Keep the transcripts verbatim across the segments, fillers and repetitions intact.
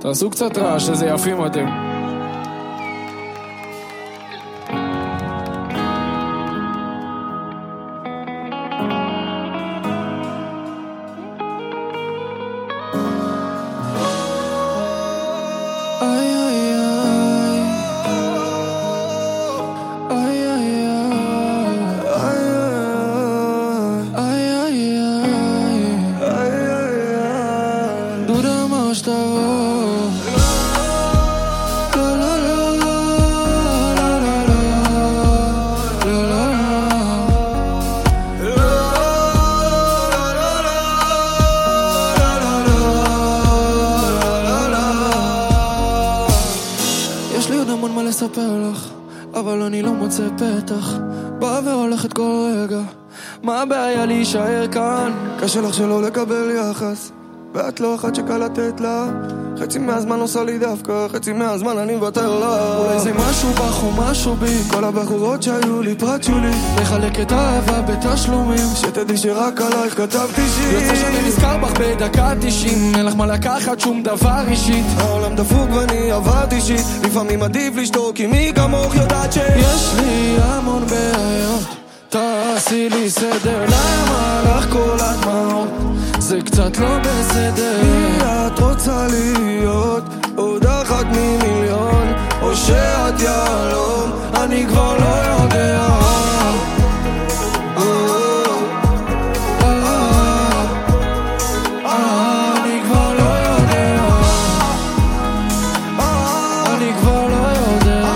תעשו קצת רעש, איזה יפים אתם. יש לי עוד המון מה לספר לך, אבל אני לא מוצא פתח, באה והולכת כל רגע. מה הבעיה להישאר כאן? קשה לך שלא לקבל יחס, ואת לא אחת שקל לתת לה. חצי מהזמן עושה לי דווקא, חצי מהזמן אני מוותר לה. אולי זה משהו בך או משהו בי, כל הבחורות שהיו לי פרט שולי, לחלק את האהבה בתשלומים, שתדעי שרק עלייך כתבתי שיר. יוצא שאני נזכר בך בדקה תשעים, אין לך מה לקחת שום דבר אישית. העולם דפוק ואני עברתי שיט, לפעמים עדיף לשתוק כי מי כמוך יודעת ש... יש לי המון בעיות, תעשי לי סדר, למה לך כל הדמעות? זה קצת לא בסדר. מי את רוצה להיות? עוד אחת ממיליון, או שאת יעלום? אני כבר לא יודע. אני כבר לא יודע. אני כבר לא יודע.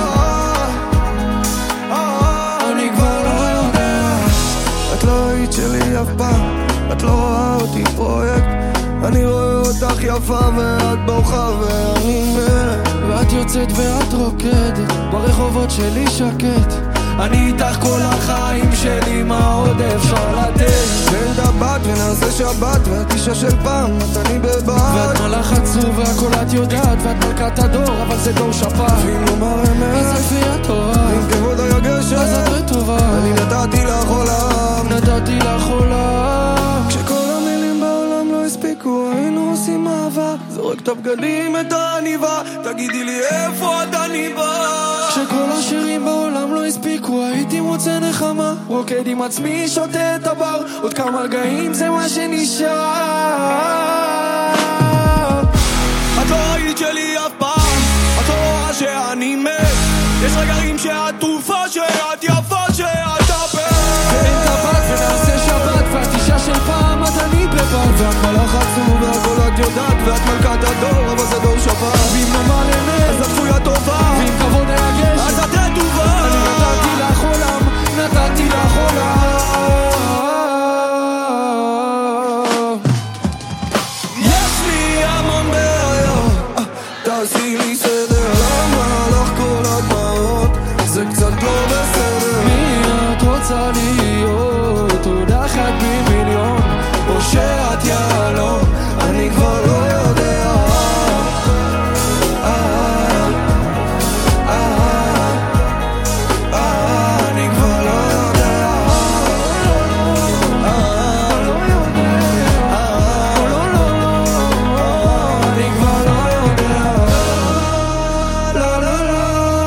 אני כבר לא יודע. את לא היית שלי אף פעם, את לא רואה אותי פרויקט, אני רואה אותך יפה ואת בוכה ואני מת. ואת יוצאת ואת רוקדת ברחובות שלי שקט, אני איתך כל החיים שלי, מה עוד אפשר לתת? נלד הבת ונעשה שבת, ואת אישה של פעם, את אני בבית, ואת מלאך עצוב והכל את יודעת, ואת מלכת הדור, אבל זה דור שפעת. ואם נאמר אמת, אז את פי הטובה, ואם כבוד היגשת, אז את רטובה. אני נתתי לך עולם, נתתי לך עולם. כשכל המילים בעולם לא הספיקו, היינו עושים אהבה, זורק את הבגדים את העניבה, תגידי לי איפה את עניבה. כשכל השירים בעולם לא הספיקו, הייתי מוצא נחמה, רוקד עם עצמי, שותה את הבר, עוד כמה רגעים זה מה שנשאר. את לא היית שלי אף פעם, את לא רואה שאני מת, יש רגעים שאת תרופה, שאת יפה, שאת טפת. ואין טבעת ונעשה שבת, ואת אישה של פעם, את אני בבית, ואת מלאך עצוב והכל את יודעת, ואת מלכת הדור, אבל זה דור שפט. ואם נאמר אמת, אז את צפויה טובה, ואם כבוד היגש, אז את רטובה. אני נתתי לך עולם, נתתי לך עולם. יש לי המון בעיות, תעשי לי סדר, למה לך כל הדמעות? זה קצת לא בסדר. מי את רוצה להיות? עוד אחת במיליון, או שאת יעלום? אני כבר לא יודע. אני כבר לא יודע. אני כבר לא יודע. לא לא לא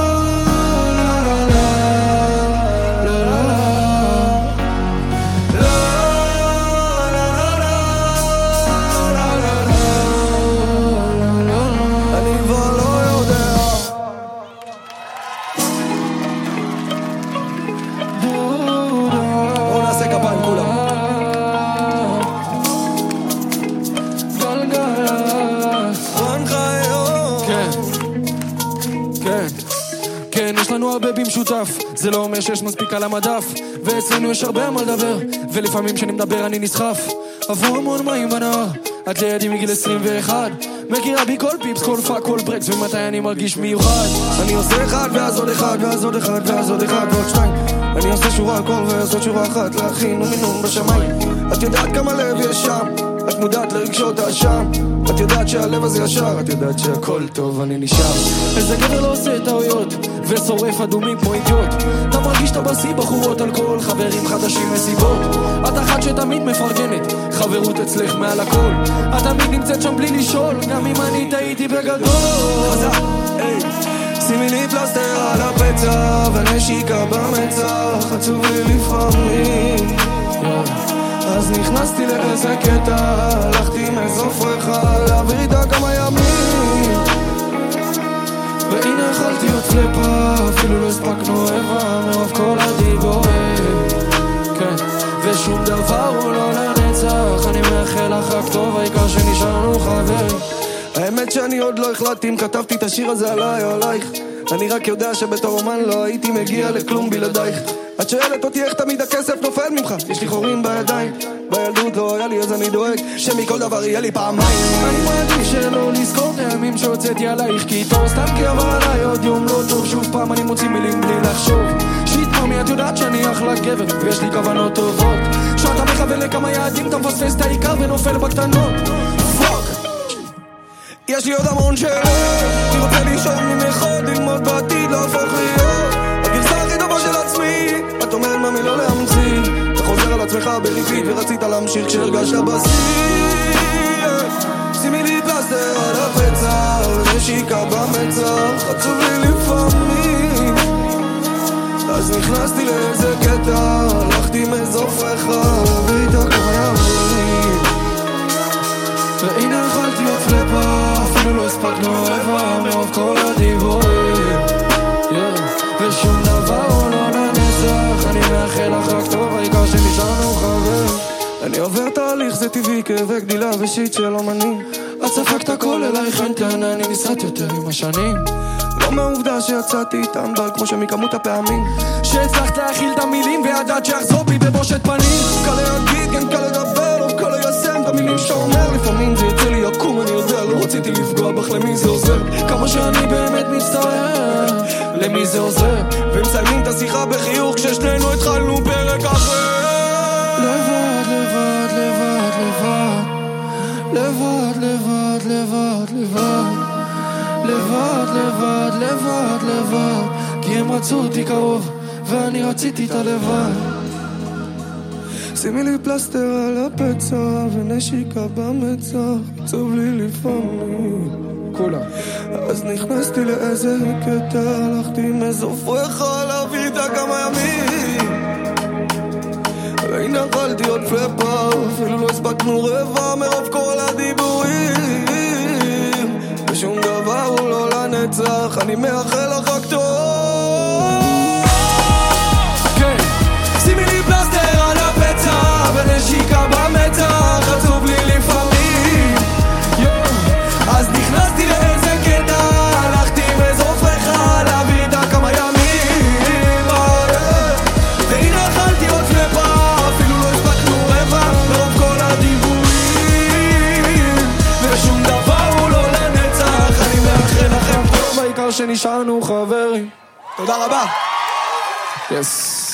כן, יש לנו הרבה במשותף, זה לא אומר שיש מספיק על המדף, ואצלנו יש הרבה מה לדבר, ולפעמים כשאני מדבר אני נסחף. עבור המון מים בנהר, את לידי מגיל עשרים ואחת, מכירה בי כל פיפס, כל פאק, כל ברקס, ומתי אני מרגיש מיוחד. אני עושה אחד ואז עוד אחד ואז עוד אחד ואז עוד אחד ועוד שתיים, אני עושה שורה על כל ואז עוד שורה אחת, להכין ומינון בשמיים. את יודעת כמה לב יש שם, את מודעת לרגשות האשם, את יודעת שהלב הזה ישר, את יודעת שהכל טוב, אני נשאר. איזה גבר לא עושה טעויות ושורף אדומים כמו אידיוט. אתה מרגיש שאתה בשיא, בחורות אלכוהול, חברים חדשים מסיבות. את אחת שתמיד מפרגנת, חברות אצלך מעל הכל. את תמיד נמצאת שם בלי לשאול, גם אם אני טעיתי בגדול. חזק, היי, שימי לי פלסטר על הפצע ונשיקה במצח, עצוב לי לפעמים. אז נכנסתי לאיזה קטע, הלכתי מאזוף ריחה להעביר איתה כמה ימים, והנה אכלתי עוד פלפה, אפילו לא הספקנו רבע מרוב כל הדיבורים. כן, ושום דבר הוא לא לנצח, אני מאחל לך רק טוב, העיקר שנשארנו חברים. האמת שאני עוד לא החלטתי אם כתבתי את השיר הזה עליי או עלייך, אני רק יודע שבתור אומן לא הייתי מגיע לכלום בלעדייך. את שואלת אותי איך תמיד הכסף נופל ממך, יש לי חורים בידיים, בילדות לא היה לי אז אני דואג שמכל דבר יהיה לי פעמיים. אני מעדיף שלא לזכור את הימים שהוצאתי עלייך, כי איתו סתם כי עבר עליי עוד יום לא טוב. שוב פעם אני מוציא מילים בלי לחשוב, שיט ממי את יודעת שאני אחלה גבר ויש לי כוונות טובות, שאתה מכוון לכמה יעדים אתה מפספס את העיקר ונופל בקטנות. פאק, יש לי עוד המון שאלות, אני רוצה לישון ממך, ללמוד בעתיד להפוך להיות הגרסה הכי טובה של עצמי. את אומרת ממי לא להמציא, אתה חוזר על עצמך בריבית ורצית להמשיך כשהרגשת בשיא. שימי לי פלסטר על הפצע ונשיקה במצח, עצוב לי לפעמים. אז נכנסתי לאיזה קטע, הלכתי מאזוף ריחה להביא איתה כמה ימים, והנה אכלתי עוד פלפה, אפילו לא הספקנו רבע מרוב כל הדיבורים. ושום דבר הוא לא לנצח, אני מאחל לך רק טוב, העיקר שנשארנו חברים. אני עובר תהליך, זה טבעי, כאבי גדילה ושיט של אומנים. את ספקת הכל אלייך אין טענה, אני נסעת יותר עם השנים. לא מהעובדה שיצאתי איתם בל כמו שמכמות הפעמים שהצלחת להכיל את המילים וידעת שיחזור בי בבושת פנים. קל להגיד, כן קל לדבר, לא קל ליישם את המילים שאתה אומר. לפעמים זה יוצא לי יקום, אני יודע, לא רציתי לפגוע בך, למי זה עוזר? כמה שאני באמת מצטער, למי זה עוזר? ומסיימים את השיחה בחיוך כששנינו התחלנו פרק אחר. לבד, לבד, לבד, לבד, לבד, לבד, לבד, לבד, לבד, לבד, לבד, לבד, כי הם רצו אותי קרוב ואני רציתי את הלבד. שימי לי פלסטר על הפצע ונשיקה במצח, עצוב לי לפעמים. כולה. אז נכנסתי לאיזה קטע, הלכתי מאזוף ריחה להביא איתה כמה ימים, והנה אכלתי עוד פלפה, אפילו לא הספקנו רבע מרוב כל הדיבורים. ושום דבר הוא לא לנצח, אני מאחל לך רק טוב. כן, שימי לי פלסטר על הפצע ונשיקה במצח, עצוב לי לפעמים. אז נכנסתי לאיזה קטע, הלכתי מאזוף ריחה להביא איתה כמה ימים, והנה אכלתי עוד פלפה, אפילו לא הספקנו רבע מרוב כל הדיבורים. ושום דבר הוא לא לנצח, אני מאחל לכם טוב, בעיקר שנשארנו חברים. תודה רבה. יס.